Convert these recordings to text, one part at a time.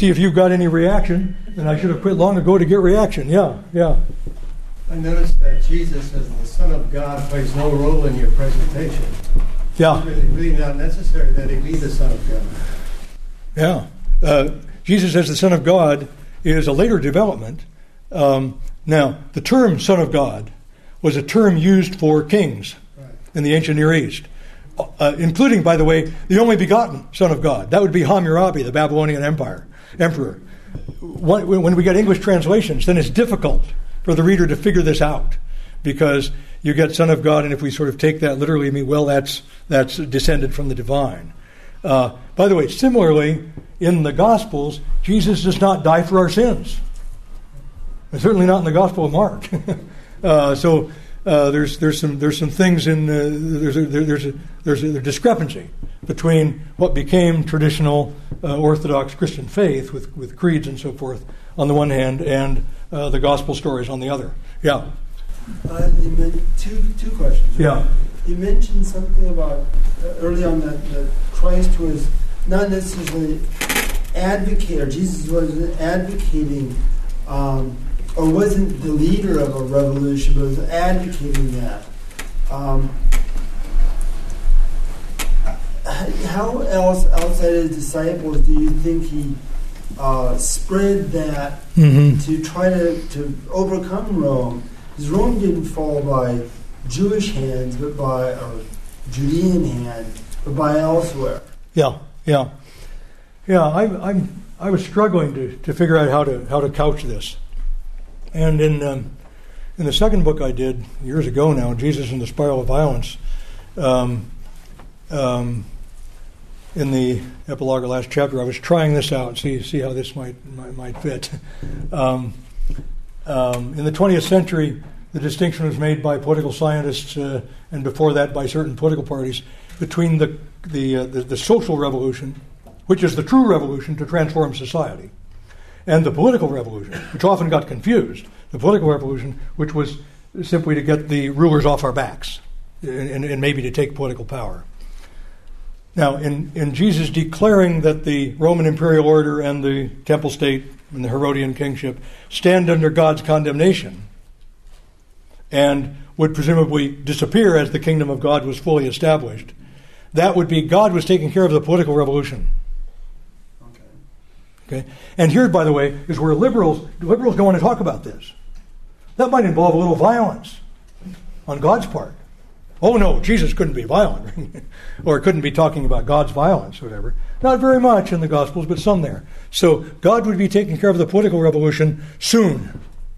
see if you've got any reaction, and I should have quit long ago to get reaction. Yeah. I noticed that Jesus as the Son of God plays no role in your presentation. Yeah. It's really not necessary that he be the Son of God. Yeah. Jesus as the Son of God is a later development. Now, the term Son of God was a term used for kings in the ancient Near East, including, by the way, the only begotten Son of God. That would be Hammurabi, the Babylonian emperor. When we get English translations, then it's difficult for the reader to figure this out, because you get Son of God, and if we sort of take that literally, I mean, well, that's descended from the divine. By the way, similarly, in the Gospels, Jesus does not die for our sins. And certainly not in the Gospel of Mark. So there's some things in there's a discrepancy between what became traditional Orthodox Christian faith with creeds and so forth on the one hand, and the Gospel stories on the other. Yeah. You meant two questions. Yeah. You mentioned something about early on that Christ was not necessarily advocate, or Jesus wasn't advocating, or wasn't the leader of a revolution, but was advocating that. How else, outside of his disciples, do you think he spread that to try to overcome Rome? Because Rome didn't fall by Jewish hands, but by a Judean hand, but by elsewhere. Yeah. I was struggling to figure out how to couch this, and in the second book I did years ago now, Jesus and the Spiral of Violence, in the epilogue or last chapter, I was trying this out, see how this might fit. In the 20th century, the distinction was made by political scientists, and before that by certain political parties, between the social revolution, which is the true revolution to transform society, and the political revolution, which often got confused. The political revolution, which was simply to get the rulers off our backs and maybe to take political power. Now, in Jesus declaring that the Roman imperial order and the temple state and the Herodian kingship stand under God's condemnation and would presumably disappear as the kingdom of God was fully established, that would be God was taking care of the political revolution. Okay? And here, by the way, is where liberals don't want to talk about this. That might involve a little violence on God's part. Oh no, Jesus couldn't be violent, or couldn't be talking about God's violence or whatever. Not very much in the Gospels, but some there. So God would be taking care of the political revolution soon.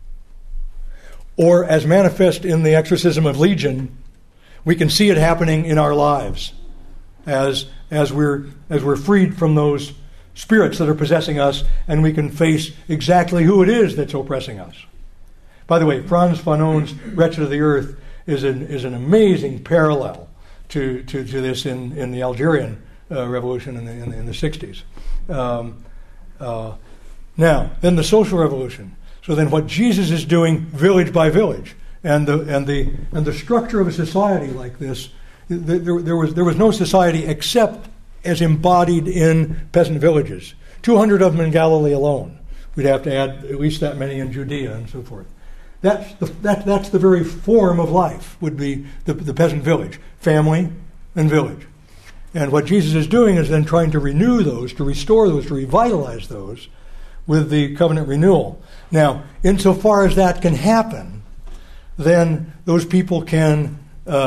Or as manifest in the exorcism of Legion, we can see it happening in our lives as we're freed from those spirits that are possessing us, and we can face exactly who it is that's oppressing us. By the way, Frans Fanon's Wretched of the Earth is an amazing parallel to this in the Algerian revolution in the 60s. Now, then the social revolution. So then, what Jesus is doing, village by village, and the structure of a society like this, there was no society except as embodied in peasant villages. 200 of them in Galilee alone. We'd have to add at least that many in Judea and so forth. That's the very form of life, would be the peasant village, family and village. And what Jesus is doing is then trying to renew those, to restore those, to revitalize those with the covenant renewal. Now, insofar as that can happen, then those people can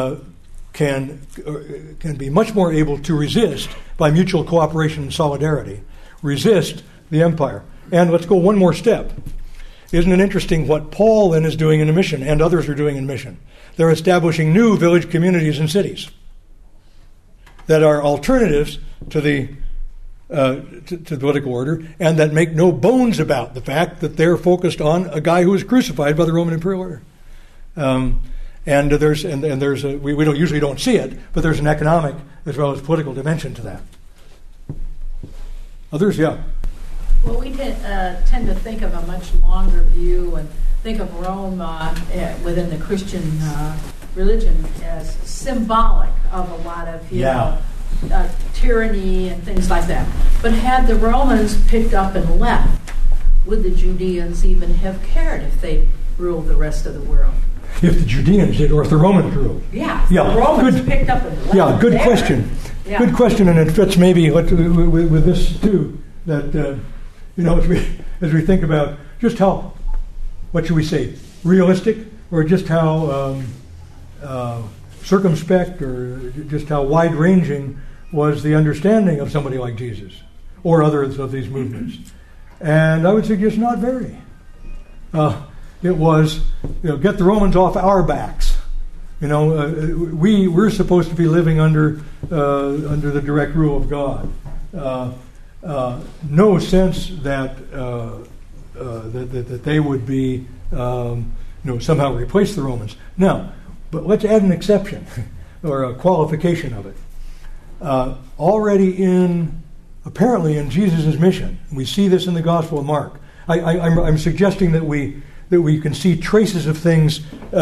be much more able to resist by mutual cooperation and solidarity, resist the empire. And let's go one more step. Isn't it interesting what Paul then is doing in a mission, and others are doing in mission? They're establishing new village communities and cities that are alternatives to the political order, and that make no bones about the fact that they're focused on a guy who was crucified by the Roman imperial order. And there's we usually don't see it, but there's an economic as well as political dimension to that. Others, yeah. Well, we tend to think of a much longer view and think of Rome within the Christian religion as symbolic of a lot of tyranny and things like that. But had the Romans picked up and left, would the Judeans even have cared if they ruled the rest of the world? If the Judeans did, or if the Romans ruled. Yeah, the Romans picked up and left. Yeah, good question. Yeah. Good question, and it fits maybe with this too. That as we think about just how, what should we say, realistic, or just how circumspect, or just how wide-ranging was the understanding of somebody like Jesus or others of these movements. And I would suggest not very. It was, get the Romans off our backs. We're supposed to be living under the direct rule of God. No sense that that they would be somehow replace the Romans. Now, but let's add an exception or a qualification of it. Apparently in Jesus' mission, we see this in the Gospel of Mark. I'm suggesting that we can see traces of things,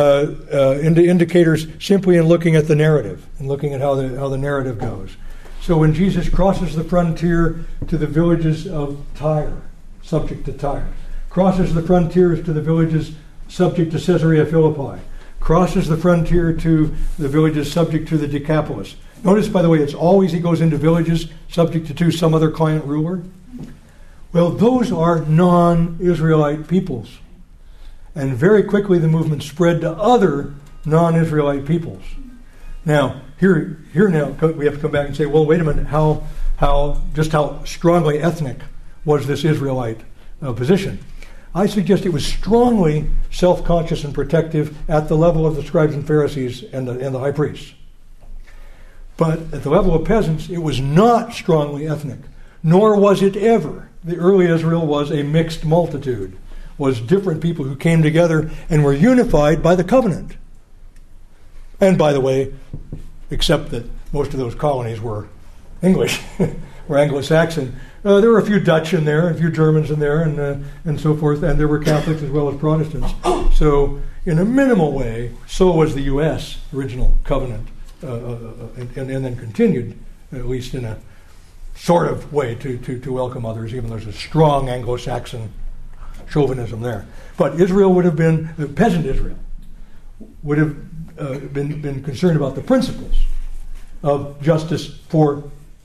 indicators, simply in looking at the narrative and looking at how the narrative goes. So when Jesus crosses the frontier to the villages of Tyre, subject to Tyre, crosses the frontiers to the villages subject to Caesarea Philippi, crosses the frontier to the villages subject to the Decapolis. Notice, by the way, it's always he goes into villages subject to some other client ruler. Well, those are non-Israelite peoples. And very quickly the movement spread to other non-Israelite peoples. Now, here now we have to come back and say, well, wait a minute, how strongly ethnic was this Israelite position? I suggest it was strongly self-conscious and protective at the level of the scribes and Pharisees and the high priests. But at the level of peasants, it was not strongly ethnic, nor was it ever. The early Israel was a mixed multitude, was different people who came together and were unified by the covenant. And by the way, except that most of those colonies were English, were Anglo-Saxon. There were a few Dutch in there, a few Germans in there, and so forth, and there were Catholics as well as Protestants. So in a minimal way, so was the U.S. original covenant, and then continued, at least in a sort of way, to welcome others, even though there's a strong Anglo-Saxon chauvinism there. But Israel would have been, peasant Israel, would have been concerned about the principles of justice for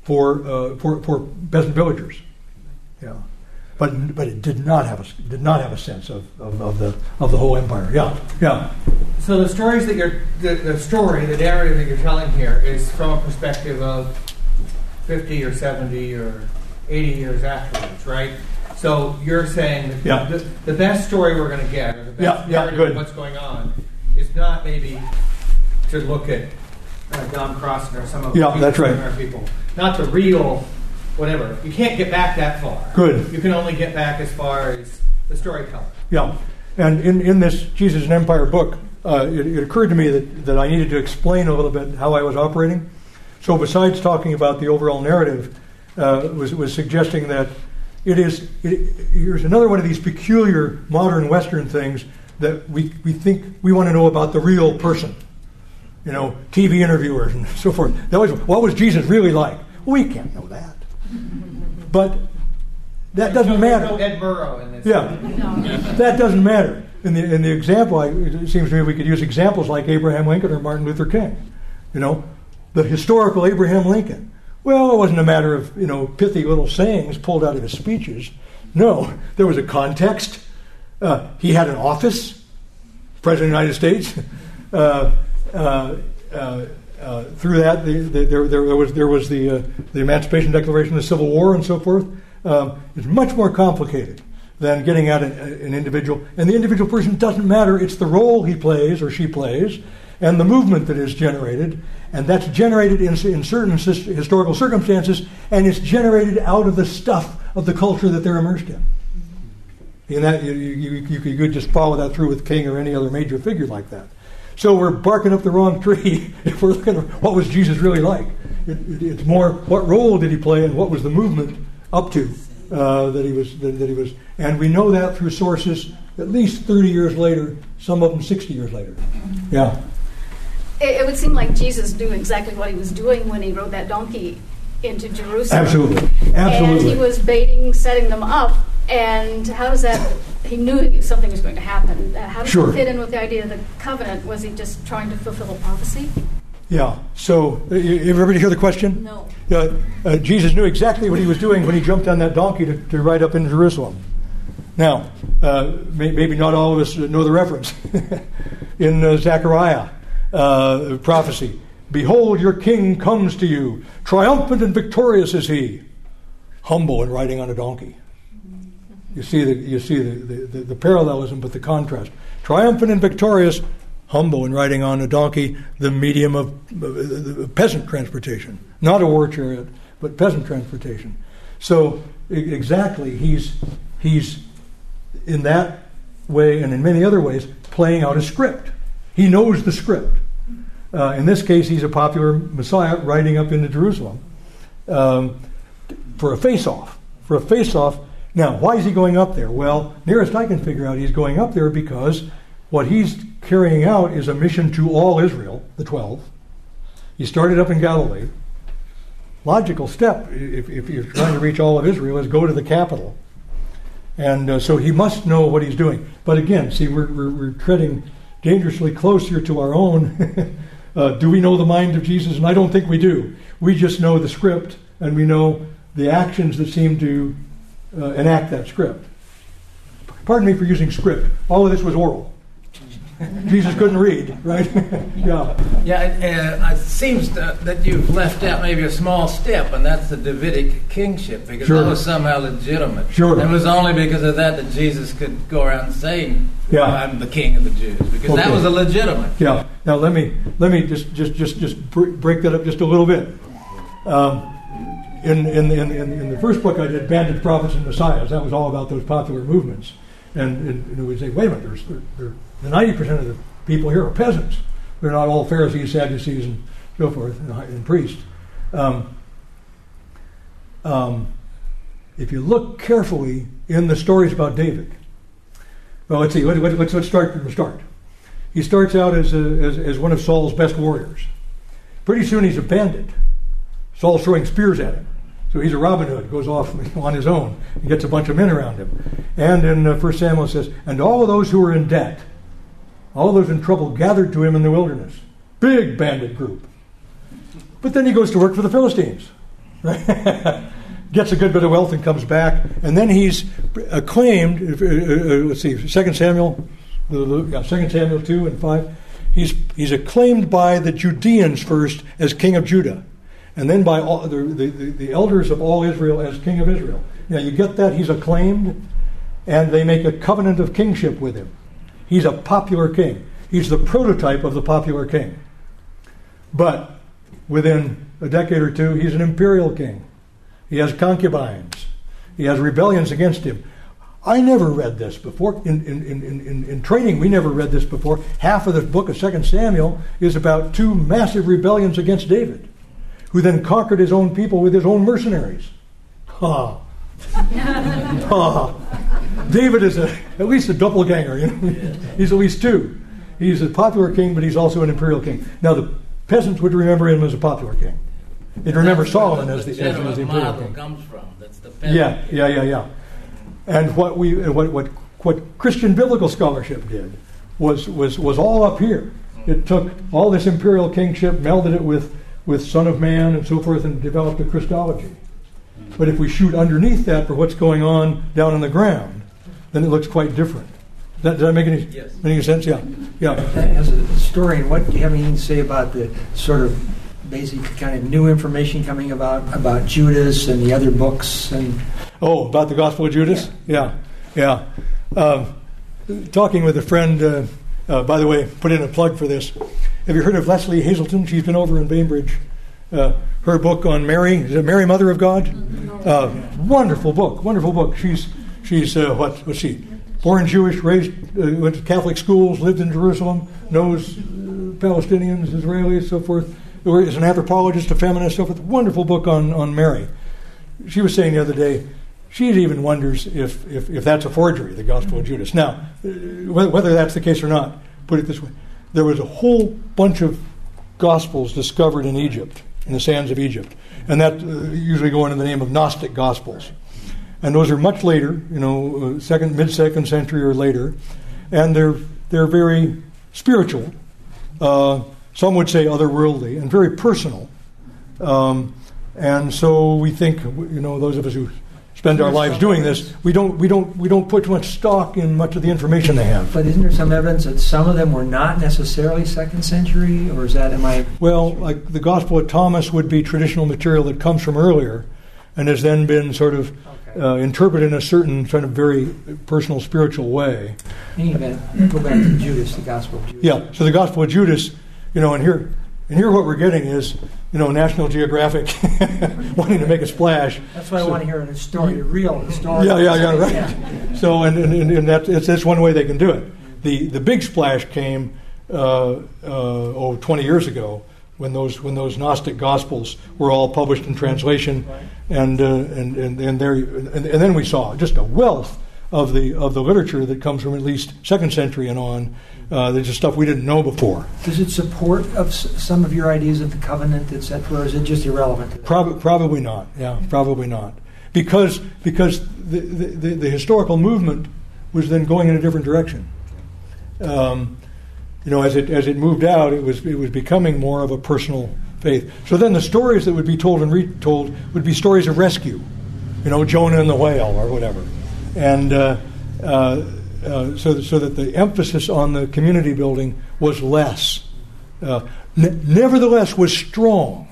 peasant villagers. Yeah, but it did not have a sense of the whole empire. Yeah. So the stories that the narrative that you're telling here is from a perspective of 50 or 70 or 80 years afterwards, right? So you're saying that the best story we're going to get, or the best narrative of what's going on, is not maybe to look at Don Crossan or some of the people. Not the real, whatever. You can't get back that far. Good. You can only get back as far as the storyteller. Yeah. And in this Jesus and Empire book, it occurred to me that I needed to explain a little bit how I was operating. So besides talking about the overall narrative, was suggesting that here's another one of these peculiar modern Western things that we think we want to know about the real person. TV interviewers and so forth. What was Jesus really like? Well, we can't know that. But that doesn't matter. No Ed Murrow in this. Yeah, that doesn't matter. In the example, it seems to me we could use examples like Abraham Lincoln or Martin Luther King. The historical Abraham Lincoln. Well, it wasn't a matter of pithy little sayings pulled out of his speeches. No, there was a context. He had an office, President of the United States. Through that, there was the Emancipation Declaration, the Civil War, and so forth. It's much more complicated than getting at an individual. And the individual person doesn't matter. It's the role he plays or she plays and the movement that is generated. And that's generated in certain historical circumstances, and it's generated out of the stuff of the culture that they're immersed in. And that you could just follow that through with King or any other major figure like that. So we're barking up the wrong tree if we're looking at what was Jesus really like. It's more what role did he play and what was the movement up to that he was. And we know that through sources at least 30 years later, some of them 60 years later. Yeah. It would seem like Jesus knew exactly what he was doing when he rode that donkey into Jerusalem. Absolutely. And he was setting them up. And how does that? He knew something was going to happen. How does it fit in with the idea of the covenant? Was he just trying to fulfill a prophecy? Yeah. So, everybody hear the question? No. Jesus knew exactly what he was doing when he jumped on that donkey to ride up into Jerusalem. Now, maybe not all of us know the reference. In Zechariah prophecy, "Behold, your king comes to you. Triumphant and victorious is he. Humble and riding on a donkey." You see the parallelism, but the contrast. Triumphant and victorious, humble and riding on a donkey, the medium of peasant transportation. Not a war chariot, but peasant transportation. So, exactly, he's in that way and in many other ways playing out a script. He knows the script. In this case, he's a popular Messiah riding up into Jerusalem for a face-off. Now, why is he going up there? Well, nearest I can figure out, he's going up there because what he's carrying out is a mission to all Israel, the 12. He started up in Galilee. Logical step, if you're trying to reach all of Israel, is go to the capital. And so he must know what he's doing. But again, see, we're treading dangerously close here to our own. Do we know the mind of Jesus? And I don't think we do. We just know the script, and we know the actions that seem to enact that script. Pardon me for using script. All of this was oral. Jesus couldn't read, right? It seems that you've left out maybe a small step, and that's the Davidic kingship, because that was somehow legitimate. Sure. And it was only because of that Jesus could go around saying, "I'm the king of the Jews," because that was a legitimate. Yeah. Now let me just break that up just a little bit. In the first book I did, Banded Prophets and Messiahs, that was all about those popular movements, and we say, wait a minute, the 90% of the people here are peasants. They're not all Pharisees, Sadducees, and so forth, and priests. If you look carefully in the stories about David, well, let's see. Let's start from the start. He starts out as one of Saul's best warriors. Pretty soon he's a bandit. Saul's throwing spears at him. So he's a Robin Hood, goes off on his own and gets a bunch of men around him. And in 1 Samuel it says, "And all of those who were in debt, all of those in trouble gathered to him in the wilderness." Big bandit group. But then he goes to work for the Philistines. Right? Gets a good bit of wealth and comes back. And then he's acclaimed, let's see, 2 Samuel 2 and 5. He's acclaimed by the Judeans first as king of Judah. And then by all the elders of all Israel as king of Israel. Now you get that? He's acclaimed, and they make a covenant of kingship with him. He's a popular king. He's the prototype of the popular king. But within a decade or two, he's an imperial king. He has concubines. He has rebellions against him. I never read this before. In training, we never read this before. Half of the book of 2 Samuel is about two massive rebellions against David, who then conquered his own people with his own mercenaries. David is at least a doppelganger. You know? He's at least two. He's a popular king, but he's also an imperial king. Now, the peasants would remember him as a popular king. They'd remember Solomon as the imperial king. Comes from. That's the peasant. Yeah. And what Christian biblical scholarship did was all up here. It took all this imperial kingship, melded it with Son of Man and so forth, and developed a Christology. But if we shoot underneath that for what's going on down on the ground, then it looks quite different. Does that make any sense? Yeah. As a historian, what do you have anything to say about the sort of basic kind of new information coming about Judas and the other books? About the Gospel of Judas? Yeah. Talking with a friend, by the way, put in a plug for this. Have you heard of Leslie Hazelton? She's been over in Bainbridge. Her book on Mary, is it Mary, Mother of God? Wonderful book. She's what's she? Born Jewish, raised, went to Catholic schools, lived in Jerusalem, knows Palestinians, Israelis, so forth. Is an anthropologist, a feminist, so forth. Wonderful book on Mary. She was saying the other day, she even wonders if that's a forgery, the Gospel of Judas. Now, whether that's the case or not, put it this way. There was a whole bunch of Gospels discovered in Egypt in the sands of Egypt. And that usually go under the name of Gnostic Gospels. And those are much later, mid-second century or later, and they're very spiritual. Some would say otherworldly and very personal. And so we think, those of us who spend our lives doing this, we don't put too much stock in much of the information they have. But isn't there some evidence that some of them were not necessarily second century, or is that Well, like the Gospel of Thomas would be traditional material that comes from earlier, and has then been sort of interpreted in a certain kind of very personal, spiritual way. In any event, go back to Judas, the Gospel of Judas. Yeah, so the Gospel of Judas, and here what we're getting is, National Geographic wanting to make a splash. That's why I want to hear the story, the real story. Yeah, right. Yeah. So, and that's one way they can do it. The big splash came 20 years ago when those Gnostic Gospels were all published in translation, and then we saw just a wealth of the literature that comes from at least second century and on. There's just stuff we didn't know before. Does it support some of your ideas of the covenant, etc., or is it just irrelevant? Probably not. Yeah, probably not. Because the historical movement was then going in a different direction. As it moved out, it was becoming more of a personal faith. So then the stories that would be told and retold would be stories of rescue, Jonah and the whale or whatever, and so that the emphasis on the community building was less. Nevertheless, was strong.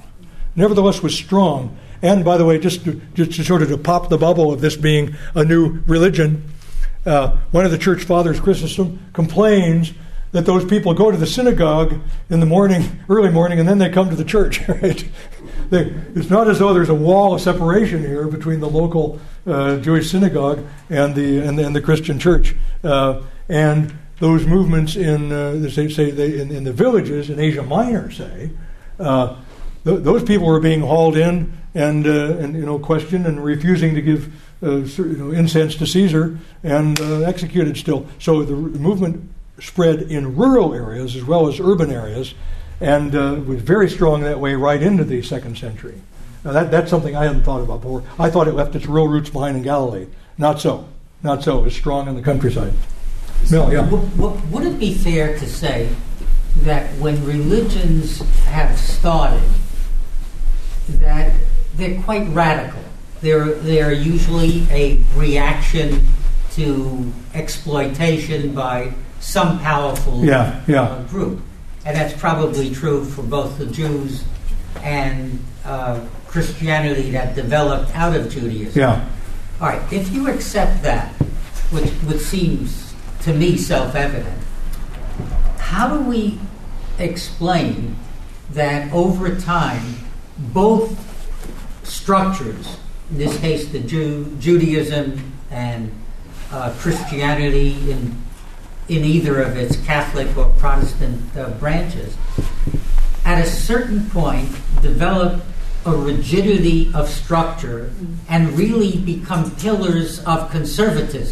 And by the way, just to sort of to pop the bubble of this being a new religion, one of the church fathers, Chrysostom, complains that those people go to the synagogue in the morning, early morning, and then they come to the church. Right? It's not as though there's a wall of separation here between the local Jewish synagogue and the Christian church. And those movements in the villages in Asia Minor, those people were being hauled in and questioned and refusing to give incense to Caesar and executed still. So the movement spread in rural areas as well as urban areas, and was very strong that way right into the second century. Now that's something I hadn't thought about before. I thought it left its real roots behind in Galilee. Not so. It was strong in the countryside. Mel, yeah. Would it be fair to say that when religions have started, that they're quite radical? They're usually a reaction to exploitation by some powerful group. And that's probably true for both the Jews and Christianity that developed out of Judaism. Yeah. All right, if you accept that, which seems to me self-evident, how do we explain that over time both structures, in this case the Judaism and Christianity in either of its Catholic or Protestant branches, at a certain point develop a rigidity of structure and really become pillars of conservatism?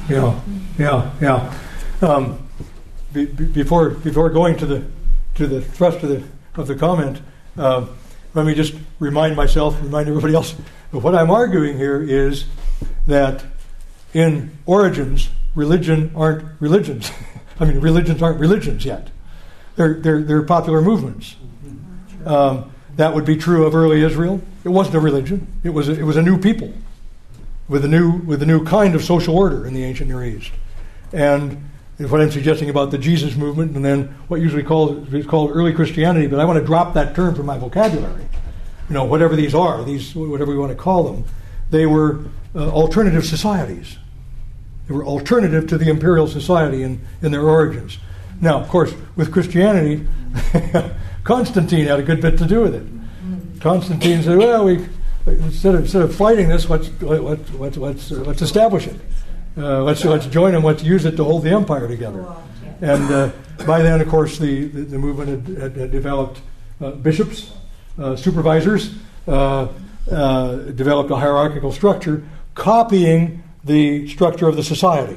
Before going to the thrust of the comment, let me just remind everybody else that what I'm arguing here is that in origins, religions aren't religions. I mean, religions aren't religions yet. They're popular movements. That would be true of early Israel. It wasn't a religion. It was a new people with a new kind of social order in the ancient Near East. And what I'm suggesting about the Jesus movement, and then what usually is called early Christianity, but I want to drop that term from my vocabulary. Whatever these are, whatever we want to call them, they were alternative societies. They were alternative to the imperial society in their origins. Now, of course, with Christianity, Constantine had a good bit to do with it. Constantine said, "Well, instead of fighting this, let's establish it. Let's join them. Let's use it to hold the empire together." And by then, of course, the movement had developed bishops, supervisors, developed a hierarchical structure, copying the structure of the society.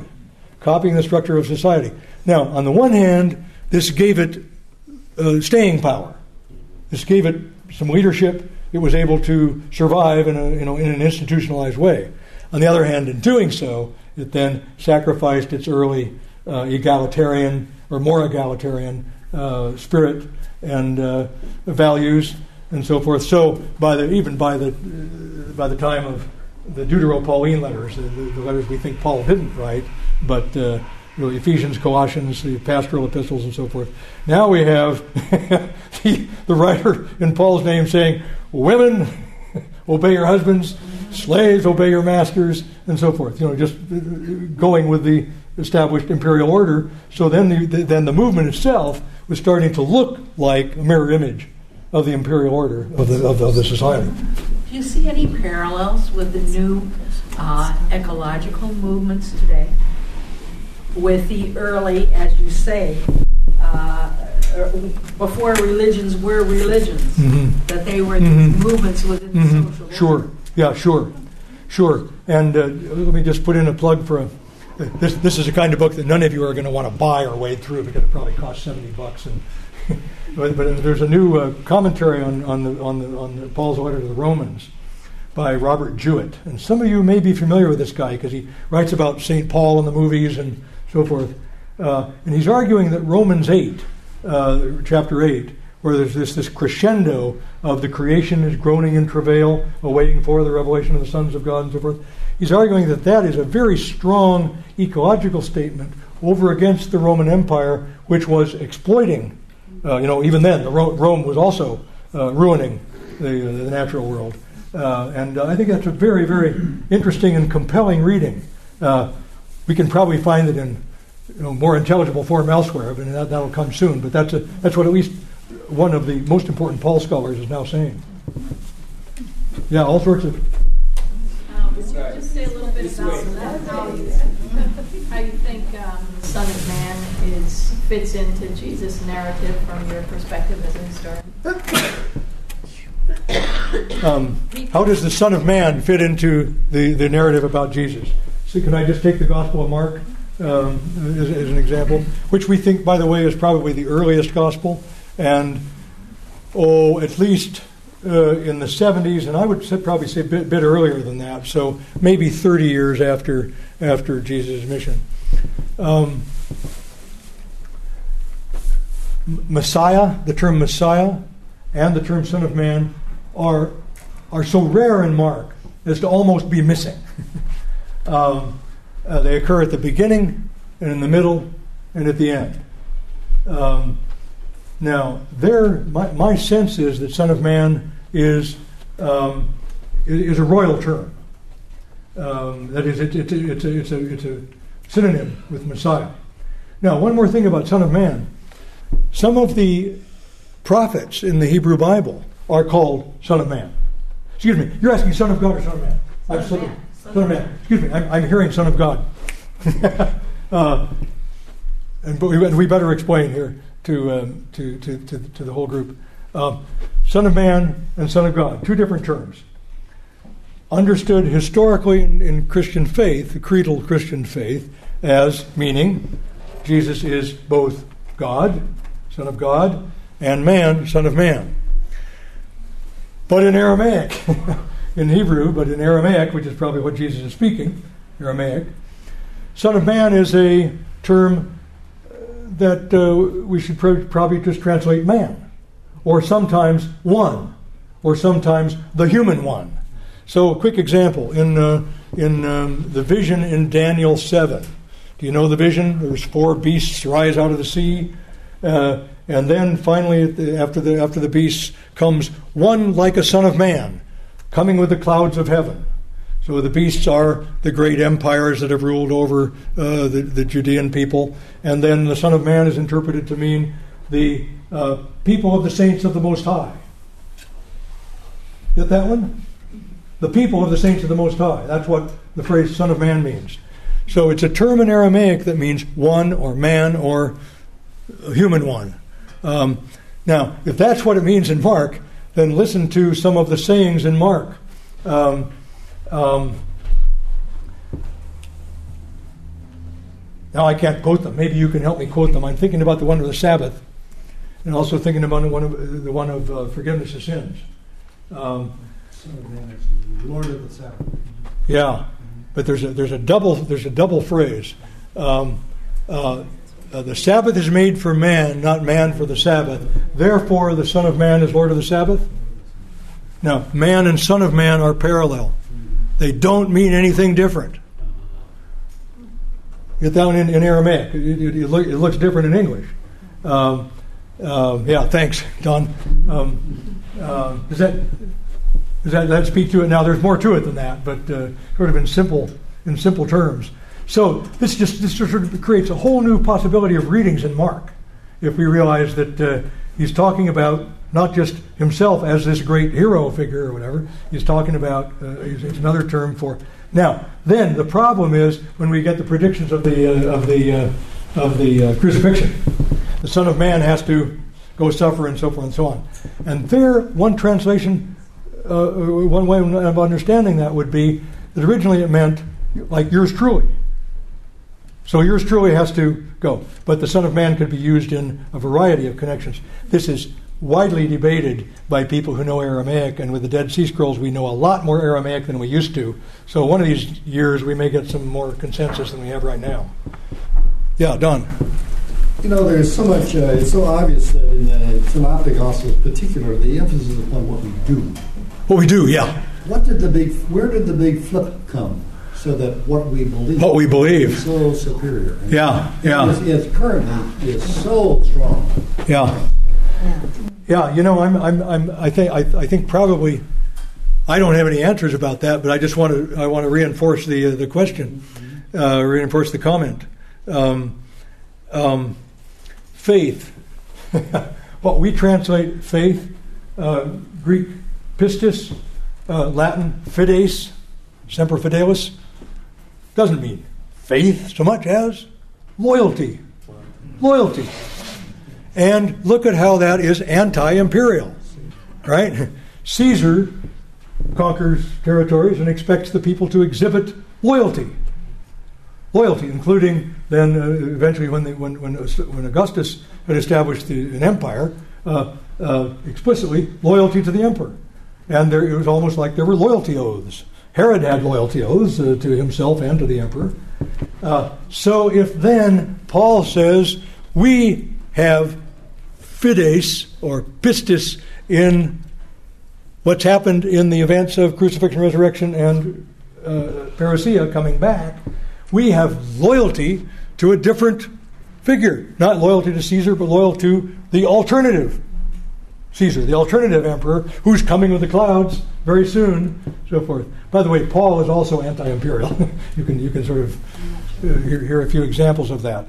Now, on the one hand, this gave it staying power. This gave it some leadership, it was able to survive in an institutionalized way. On the other hand, in doing so, it then sacrificed its early egalitarian or more egalitarian spirit and values and so forth. So by the time of the Deutero-Pauline letters, the letters we think Paul didn't write, but Ephesians, Colossians, the pastoral epistles, and so forth. Now we have the writer in Paul's name saying, "Women, obey your husbands; slaves, obey your masters," and so forth. Just going with the established imperial order. So then the movement itself was starting to look like a mirror image of the imperial order of the society. Do you see any parallels with the new ecological movements today? With the early, as you say, before religions were religions, that they were movements within the social order? Sure. Yeah, sure. And let me just put in a plug for this is the kind of book that none of you are going to want to buy or wade through because it probably costs $70. But there's a new commentary on Paul's letter to the Romans by Robert Jewett, and some of you may be familiar with this guy because he writes about St. Paul in the movies and so forth. And he's arguing that Romans 8, chapter 8, where there's this crescendo of the creation is groaning in travail, awaiting for the revelation of the sons of God and so forth. He's arguing that is a very strong ecological statement over against the Roman Empire, which was exploiting. Even then, Rome was also ruining the natural world. And I think that's a very, very interesting and compelling reading. We can probably find it in more intelligible form elsewhere, but that'll come soon. But that's what at least one of the most important Paul scholars is now saying. Yeah, all sorts of. Just say a little bit about that. How you think the Son of Man fits into Jesus' narrative from your perspective as a historian? How does the Son of Man fit into the narrative about Jesus? So can I just take the Gospel of Mark as an example, which we think, by the way, is probably the earliest Gospel, and at least in the 70s, and I would probably say a bit earlier than that, so maybe 30 years after Jesus' mission. Messiah, the term Messiah, and the term Son of Man are so rare in Mark as to almost be missing. They occur at the beginning, and in the middle, and at the end. Now, my sense is that Son of Man is a royal term. That is, it's a synonym with Messiah. Now, one more thing about Son of Man. Some of the prophets in the Hebrew Bible are called Son of Man. Excuse me, you're asking Son of God or Son of Man? Son of Man. Excuse me, I'm hearing Son of God. And we better explain here to the whole group. Son of Man and Son of God, two different terms. Understood historically in Christian faith, the creedal Christian faith, as meaning Jesus is both God, Son of God, and man, Son of Man. But in Aramaic, in Hebrew, but in Aramaic, which is probably what Jesus is speaking, Aramaic, Son of Man is a term that we should probably just translate man, or sometimes one, or sometimes the human one. So a quick example, in the vision in Daniel 7. Do you know the vision? There's 4 beasts rise out of the sea, and then finally after the beasts comes one like a son of man, coming with the clouds of heaven. So the beasts are the great empires that have ruled over the Judean people. And then the Son of Man is interpreted to mean the people of the saints of the Most High. Get that one? The people of the saints of the Most High. That's what the phrase Son of Man means. So it's a term in Aramaic that means one or man or human one. Now, if that's what it means in Mark, then listen to some of the sayings in Mark. Now I can't quote them. Maybe you can help me quote them. I'm thinking about the one of the Sabbath. and also thinking about the one of forgiveness of sins. Son of Man is Lord of the Sabbath. Yeah, but there's a double phrase. The Sabbath is made for man, not man for the Sabbath. Therefore, the Son of Man is Lord of the Sabbath. Now, man and Son of Man are parallel. They don't mean anything different. Get that one in Aramaic. It looks different in English. Yeah, thanks, Don. Does that speak to it? Now, there's more to it than that, but sort of in simple terms. So this sort of creates a whole new possibility of readings in Mark, if we realize that he's talking about not just himself as this great hero figure or whatever. He's talking about it's another term for. Now, then the problem is when we get the predictions of the crucifixion, the Son of Man has to go suffer and so forth and so on. And there, one translation, one way of understanding that would be that originally it meant like yours truly. So yours truly has to go. But the Son of Man could be used in a variety of connections. This is widely debated by people who know Aramaic, and with the Dead Sea Scrolls we know a lot more Aramaic than we used to. So one of these years we may get some more consensus than we have right now. Yeah, Don. You know, there's so much, it's so obvious that in the Synoptic Gospels in particular, the emphasis is upon what we do. What we do, yeah. Where did the big flip come? So that what we believe is so superior. And it's currently is so strong. Yeah. You know, I think probably I don't have any answers about that, but I just want to reinforce the question, reinforce the comment. Faith. What we translate faith, Greek pistis, Latin fides, semper fidelis. Doesn't mean faith so much as loyalty. Loyalty. And look at how that is anti-imperial, right? Caesar conquers territories and expects the people to exhibit loyalty. Loyalty, including then eventually when Augustus had established an empire, explicitly loyalty to the emperor. And it was almost like there were loyalty oaths. Herod had loyalty oaths to himself and to the emperor. So if then Paul says we have fides or pistis in what's happened in the events of crucifixion, resurrection, and parousia coming back, we have loyalty to a different figure. Not loyalty to Caesar, but loyal to the alternative Caesar, the alternative emperor, who's coming with the clouds very soon, so forth. By the way, Paul is also anti-imperial. you can sort of hear a few examples of that.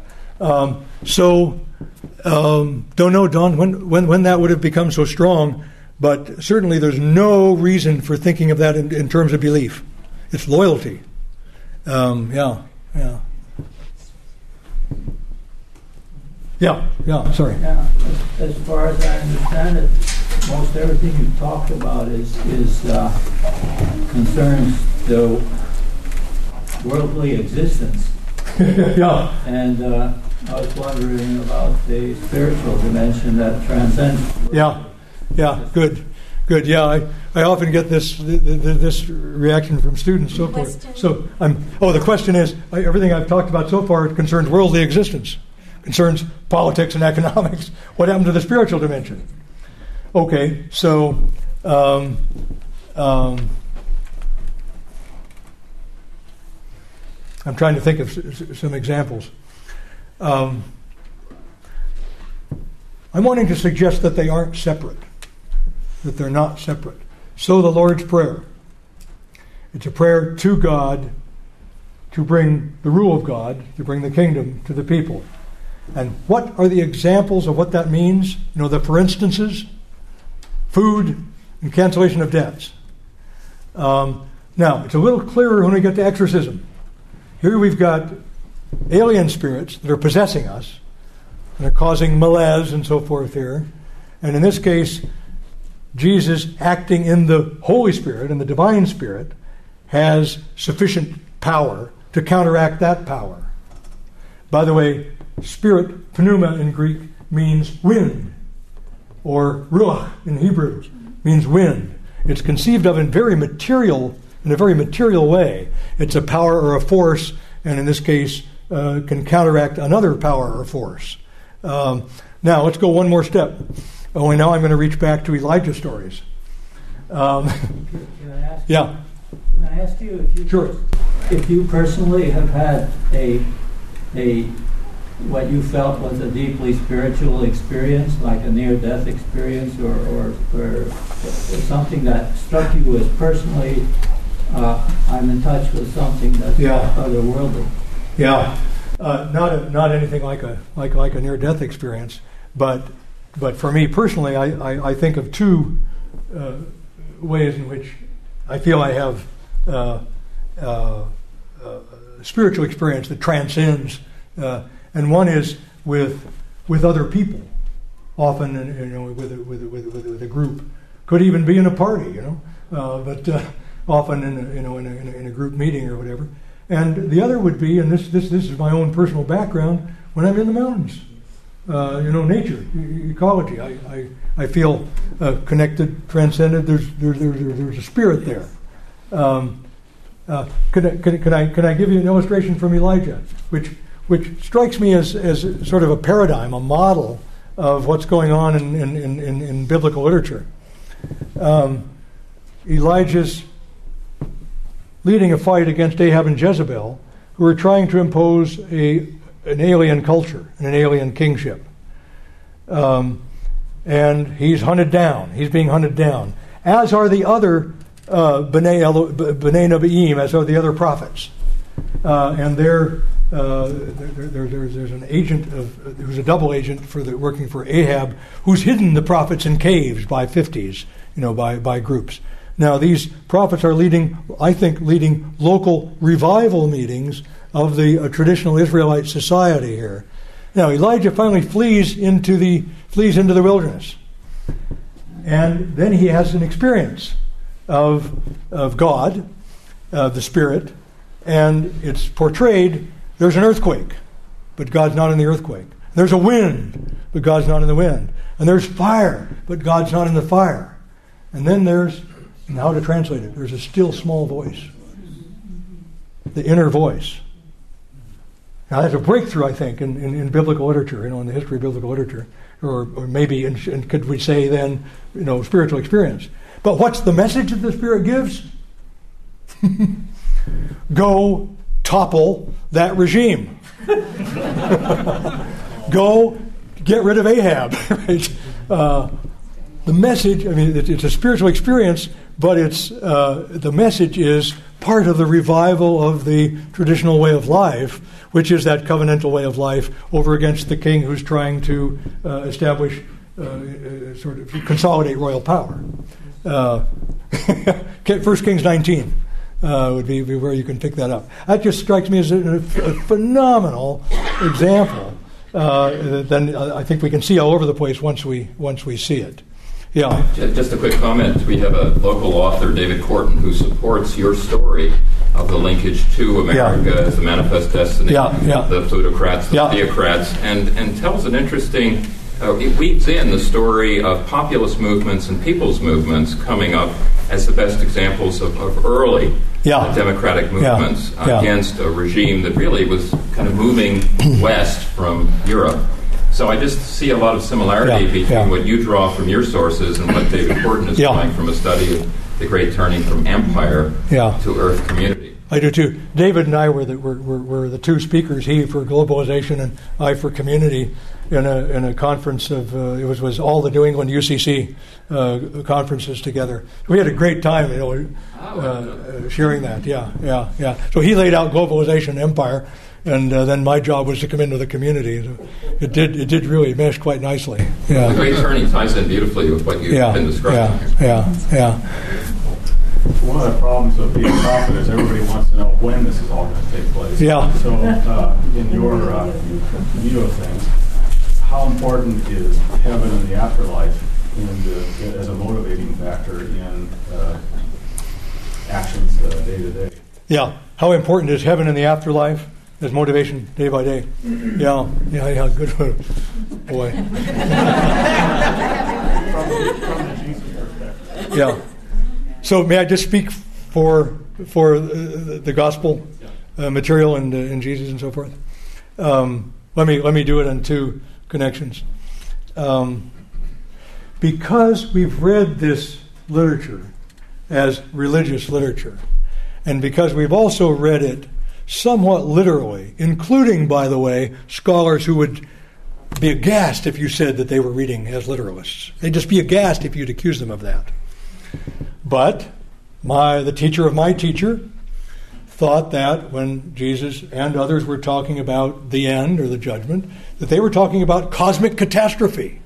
Don't know, Don, when that would have become so strong, but certainly there's no reason for thinking of that in terms of belief. It's loyalty. Sorry. Yeah, as far as I understand it, most everything you've talked about is concerns the worldly existence. Yeah. And I was wondering about the spiritual dimension that transcends. Yeah. Good. Yeah, I often get this reaction from students, so forth. So the question is, everything I've talked about so far concerns worldly existence, concerns politics and economics. What happened to the spiritual dimension? Okay, so I'm trying to think of some examples. I'm wanting to suggest that they aren't separate, that they're not separate. So the Lord's Prayer. It's a prayer to God to bring the rule of God, to bring the kingdom to the people. And what are the examples of what that means? You know, the for instances, food and cancellation of debts. Now, it's a little clearer when we get to exorcism. Here we've got alien spirits that are possessing us and are causing malaise and so forth here. And in this case, Jesus, acting in the Holy Spirit, in the divine Spirit, has sufficient power to counteract that power. By the way, spirit, pneuma in Greek, means wind. or ruach in Hebrew, means wind. It's conceived of in a very material way. It's a power or a force, and in this case, can counteract another power or force. Now, let's go one more step. Only now I'm going to reach back to Elijah stories. Can I ask? Yeah. Can I ask you if you personally have had a what you felt was a deeply spiritual experience, like a near-death experience, or something that struck you as personally, I'm in touch with something that's otherworldly. Yeah, not anything like a near-death experience, but for me personally, I think of two ways in which I feel I have spiritual experience that transcends. And one is with other people, often with a group. Could even be in a party, but often in a group meeting or whatever. And the other would be, and this is my own personal background, when I'm in the mountains. Nature, ecology. I feel connected, transcended. There's a spirit there. Can I give you an illustration from Elijah, which strikes me as sort of a paradigm, a model of what's going on in biblical literature. Elijah's leading a fight against Ahab and Jezebel, who are trying to impose an alien culture and an alien kingship. And he's hunted down. He's being hunted down, as are the other B'nai Nevi'im, as are the other prophets. And there's an agent who's a double agent working for Ahab, who's hidden the prophets in caves by 50s, by groups. Now these prophets are leading local revival meetings of the traditional Israelite society here. Now Elijah finally flees into the wilderness, and then he has an experience of God, the Spirit, and it's portrayed. There's an earthquake, but God's not in the earthquake. There's a wind, but God's not in the wind. And there's fire, but God's not in the fire. And then there's, and how to translate it, there's a still small voice. The inner voice. Now that's a breakthrough, I think, in biblical literature, in the history of biblical literature. Or maybe, and could we say then, spiritual experience. But what's the message that the Spirit gives? Go topple that regime. Go get rid of Ahab. Right? The message, it's a spiritual experience, but the message is part of the revival of the traditional way of life, which is that covenantal way of life over against the king who's trying to establish, sort of consolidate royal power. 1 Kings 19. Would be where you can pick that up. That just strikes me as a phenomenal example. Then I think we can see all over the place once we see it. Yeah. Just a quick comment. We have a local author, David Corton, who supports your story of the linkage to America as the manifest destiny, the plutocrats, the theocrats, and tells an interesting. It weaves in the story of populist movements and people's movements coming up as the best examples of early democratic movements against a regime that really was kind of moving west from Europe. So I just see a lot of similarity between what you draw from your sources and what David Corton is drawing from a study of the great turning from empire to earth community. I do too. David and I were the two speakers, he for globalization and I for community, in a conference of it was all the New England UCC conferences together. We had a great time, sharing that. Yeah. So he laid out globalization and empire, and then my job was to come into the community. It did really mesh quite nicely. Yeah. The great turning ties in beautifully with what you've been describing. Yeah. One of the problems of being a prophet is everybody wants to know when this is all going to take place. Yeah. So, in your view of things, how important is heaven and the afterlife as a motivating factor in actions day to day? Yeah. How important is heaven and the afterlife as motivation day by day? Yeah. Good. Boy. the Jesus perspective. Yeah. So may I just speak for the gospel material and Jesus and so forth? Let me do it on two connections. Because we've read this literature as religious literature, and because we've also read it somewhat literally, including, by the way, scholars who would be aghast if you said that they were reading as literalists. They'd just be aghast if you'd accuse them of that. But the teacher of my teacher thought that when Jesus and others were talking about the end or the judgment, that they were talking about cosmic catastrophe.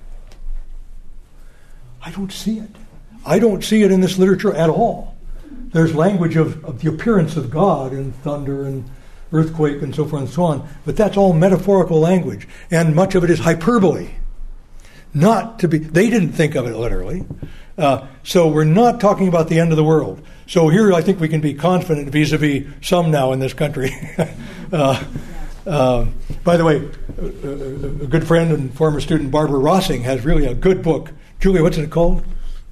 I don't see it. I don't see it in this literature at all. There's language of the appearance of God and thunder and earthquake and so forth and so on, but that's all metaphorical language, and much of it is hyperbole. They didn't think of it literally. So we're not talking about the end of the world. So here I think we can be confident vis-a-vis some now in this country. By the way, a good friend and former student, Barbara Rossing, has really a good book. Julia, what's it called?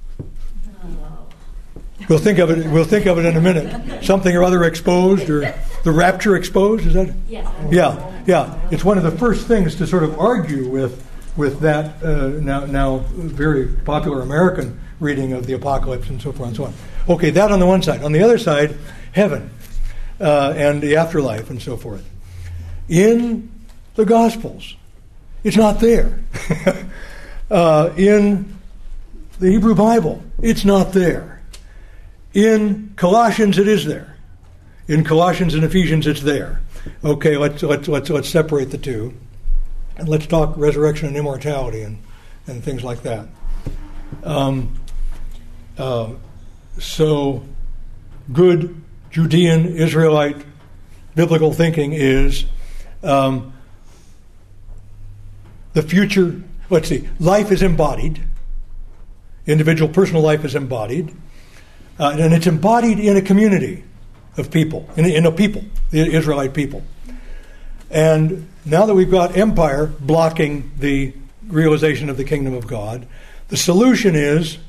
We'll think of it in a minute. Something or other exposed, or the rapture exposed, is that? Yes. Yeah. It's one of the first things to sort of argue with that now very popular American reading of the apocalypse and so forth and so on. Okay, that on the one side. On the other side, heaven and the afterlife and so forth. In the Gospels, it's not there. In the Hebrew Bible, it's not there. In Colossians, it is there. In Colossians and Ephesians, it's there. Okay, let's separate the two, and let's talk resurrection and immortality and things like that. So, good Judean Israelite biblical thinking is the future. Let's see. Life is embodied. Individual personal life is embodied. And it's embodied in a community of people, in a people, the Israelite people. And now that we've got empire blocking the realization of the kingdom of God, the solution is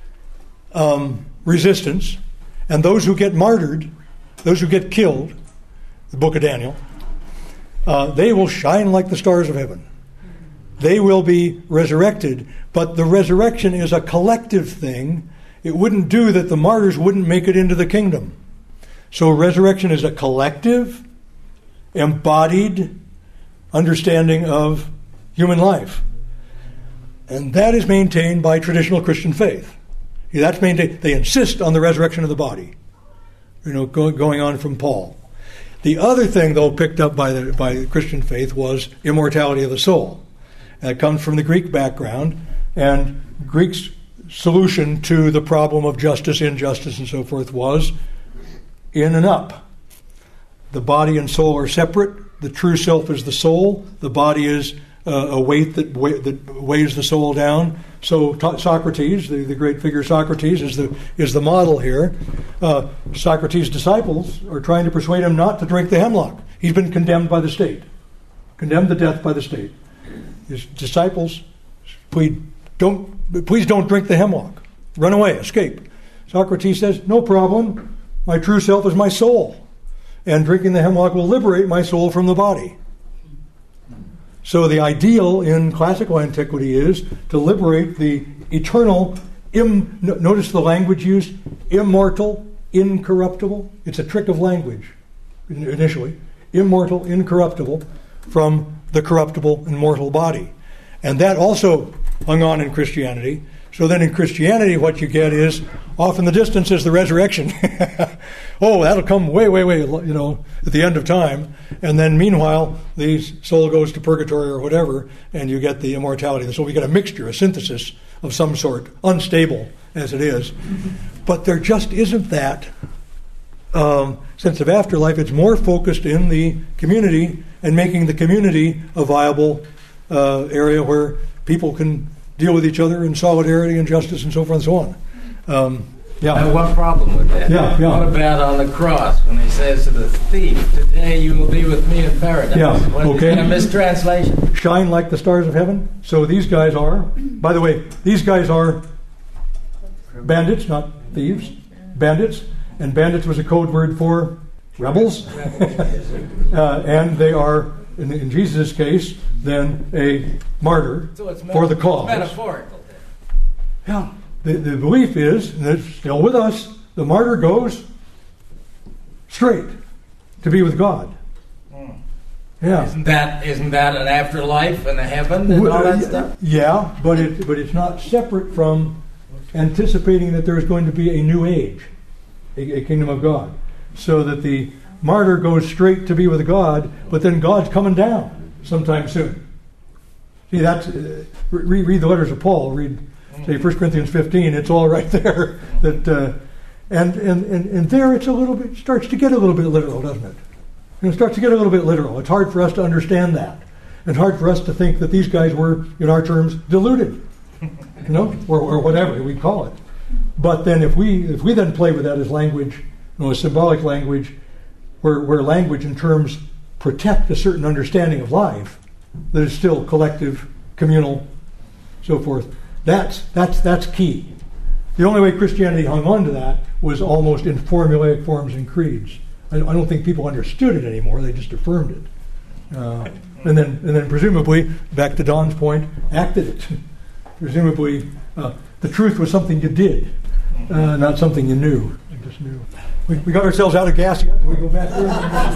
resistance. And those who get martyred, those who get killed, the book of Daniel, they will shine like the stars of heaven. They will be resurrected, but the resurrection is a collective thing. It wouldn't do that the martyrs wouldn't make it into the kingdom. So resurrection is a collective, embodied understanding of human life. And that is maintained by traditional Christian faith. That's maintained. They insist on the resurrection of the body. Going on from Paul. The other thing, though, picked up by Christian faith was immortality of the soul. And it comes from the Greek background, and Greek's solution to the problem of justice, injustice, and so forth was in and up. The body and soul are separate. The true self is the soul. The body is a weight that weighs the soul down. So Socrates, the great figure Socrates, is the model here. Socrates' disciples are trying to persuade him not to drink the hemlock. He's been condemned by the state, condemned to death by the state. His disciples, please don't drink the hemlock. Run away, escape. Socrates says, no problem. My true self is my soul. And drinking the hemlock will liberate my soul from the body. So the ideal in classical antiquity is to liberate the eternal, notice the language used, immortal, incorruptible. It's a trick of language, initially. Immortal, incorruptible, from the corruptible and mortal body. And that also hung on in Christianity. So then in Christianity, what you get is, off in the distance is the resurrection. Oh, that'll come way, at the end of time. And then meanwhile, the soul goes to purgatory or whatever, and you get the immortality. So we get a mixture, a synthesis of some sort, unstable as it is. But there just isn't that sense of afterlife. It's more focused in the community and making the community a viable area where people can deal with each other in solidarity and justice and so forth and so on. I have one problem with that. What about on the cross when he says to the thief, "Today you will be with me in paradise"? Is that a mistranslation? Shine like the stars of heaven. So these guys are, by the way, these guys are bandits, not thieves. Bandits. And bandits was a code word for rebels. And they are, in Jesus' case, then a martyr for the cause. It's metaphorical. Yeah. The belief is, and it's still with us, the martyr goes straight to be with God. Yeah. Isn't that an afterlife and a heaven and all that stuff? Yeah, but it's not separate from anticipating that there is going to be a new age, a kingdom of God, so that the martyr goes straight to be with God, but then God's coming down sometime soon. See, that's read the letters of Paul. Read, say, 1 Corinthians 15. It's all right there. That and there it's a little bit starts to get a little bit literal, doesn't it? And it starts to get a little bit literal. It's hard for us to understand that, and hard for us to think that these guys were, in our terms, deluded, or whatever we call it. But then, if we then play with that as language, as symbolic language, where language and terms protect a certain understanding of life that is still collective, communal, so forth. That's key. The only way Christianity hung on to that was almost in formulaic forms and creeds. I don't think people understood it anymore; they just affirmed it, and then presumably, back to Don's point, acted it. Presumably, the truth was something you did, not something you knew. You just knew. We got ourselves out of gas yet. Can we go back there?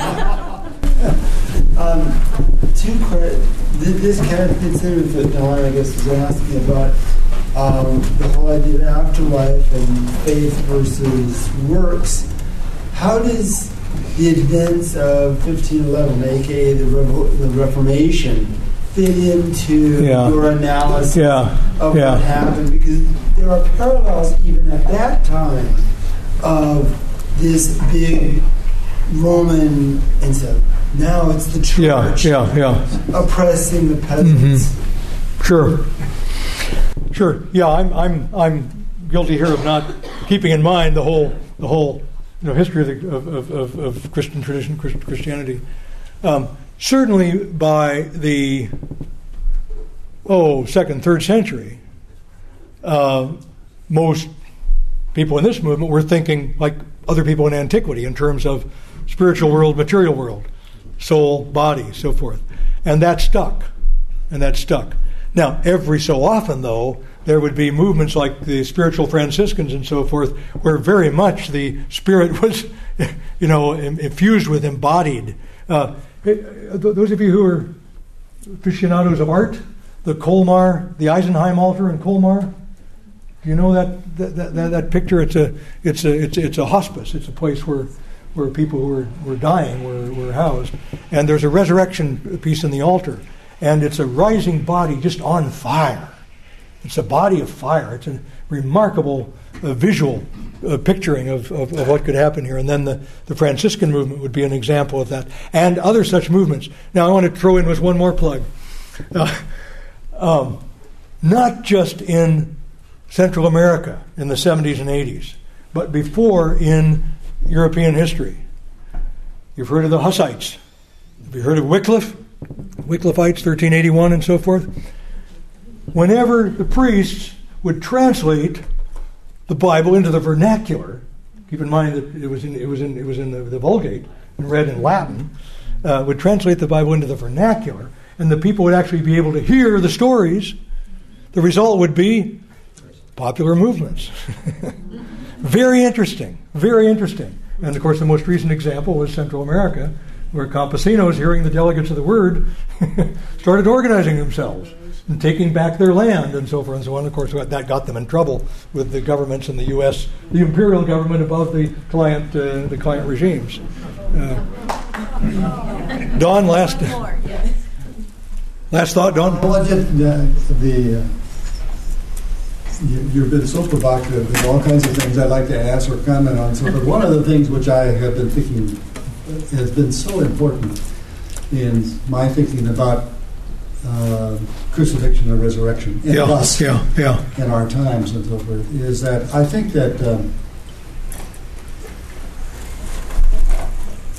This kind of fits in with what Don, I guess, was asking about the whole idea of afterlife and faith versus works. How does the events of 1511, aka the Reformation, fit into your analysis of what happened? Because there are parallels even at that time of this big Roman incident. Now it's the church oppressing the peasants. Mm-hmm. Sure. Yeah, I'm guilty here of not keeping in mind the whole history of Christian tradition, Christianity. Certainly by the 2nd, 3rd century, most people in this movement were thinking like other people in antiquity in terms of spiritual world, material world, soul, body, so forth. And that stuck. Now, every so often, though, there would be movements like the spiritual Franciscans and so forth, where very much the spirit was, infused with, embodied. Those of you who are aficionados of art, the Colmar, the Eisenheim altar in Colmar, do you know that picture? It's a hospice. It's a place where people who were dying were housed, and there's a resurrection piece in the altar, and it's a rising body just on fire. It's a body of fire. It's a remarkable visual picturing of what could happen here. And then the Franciscan movement would be an example of that, and other such movements. Now I want to throw in with one more plug. Not just in Central America in the 70s and 80s, but before in European history. You've heard of the Hussites. Have you heard of Wycliffe? Wycliffites, 1381 and so forth. Whenever the priests would translate the Bible into the vernacular, keep in mind that it was in the Vulgate and read in Latin, would translate the Bible into the vernacular, and the people would actually be able to hear the stories, the result would be popular movements. Very interesting. And of course, the most recent example was Central America, where campesinos, hearing the delegates of the word, started organizing themselves and taking back their land and so forth and so on. Of course, that got them in trouble with the governments in the U.S., the imperial government above the client regimes. Don, last thought, Don? Well, you've been so provocative with all kinds of things I'd like to ask or comment on. So, but one of the things which I have been thinking has been so important in my thinking about crucifixion and resurrection in us in our times and so forth is that I think that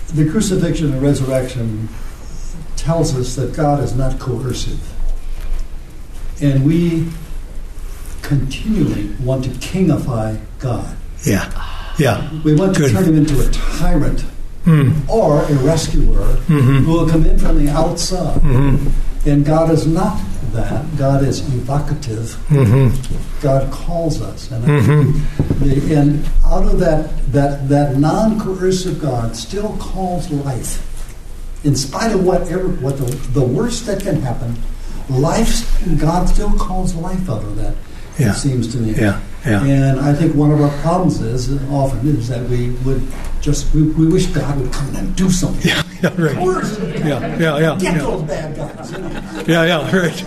the crucifixion and resurrection tells us that God is not coercive. And we continually want to kingify God. Yeah. We want to turn him into a tyrant or a rescuer who will come in from the outside. And God is not that. God is evocative. God calls us. And out of that non-coercive God still calls life. In spite of what the worst that can happen, God still calls life out of that, it seems to me. And I think one of our problems is that we wish God would come in and do something. Right. Get those bad guys. Right.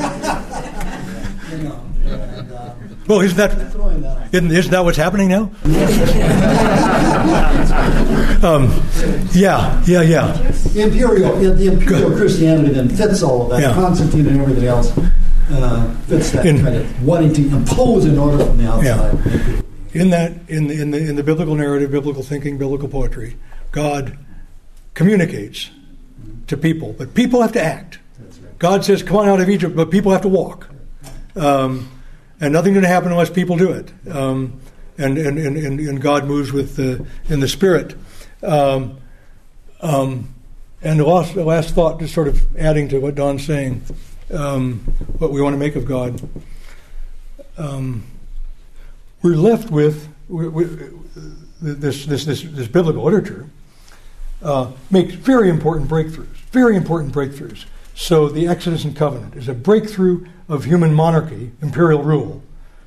Well, isn't that what's happening now? The imperial Christianity then fits all of that. Constantine and everything else fits that kind of wanting to impose an order from the outside. In the biblical narrative, biblical thinking, biblical poetry, God communicates to people, but people have to act. God says, "Come on out of Egypt," but people have to walk. And nothing's going to happen unless people do it. And God moves in the Spirit. And the last thought, just sort of adding to what Don's saying, what we want to make of God. We're left with this biblical literature makes very important breakthroughs. So the Exodus and Covenant is a breakthrough of human monarchy, imperial rule,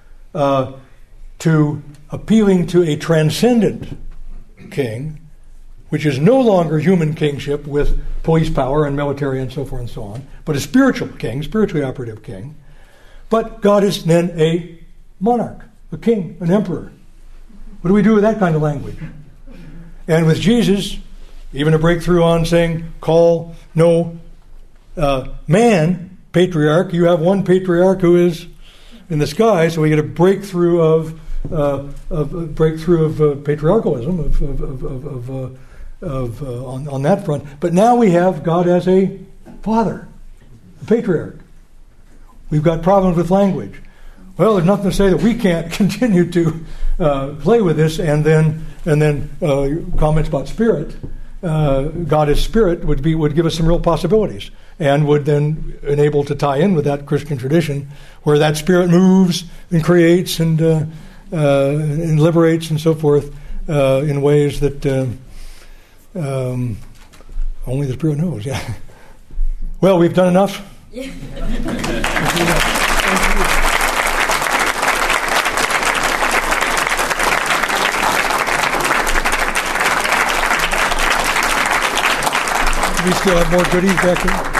to appealing to a transcendent king, which is no longer human kingship with police power and military and so forth and so on, but a spiritual king, spiritually operative king. But God is then a monarch, a king, an emperor. What do we do with that kind of language? And with Jesus, even a breakthrough on saying, call no man patriarch. You have one patriarch who is in the sky, so we get a breakthrough of patriarchalism on that front. But now we have God as a father, a patriarch. We've got problems with language. Well, there's nothing to say that we can't continue to play with this, and then comments about spirit. God as spirit would give us some real possibilities, and would then enable to tie in with that Christian tradition, where that spirit moves and creates and liberates and so forth in ways that only the Spirit knows. Yeah. Well, we've done enough. We still have more goodies back there?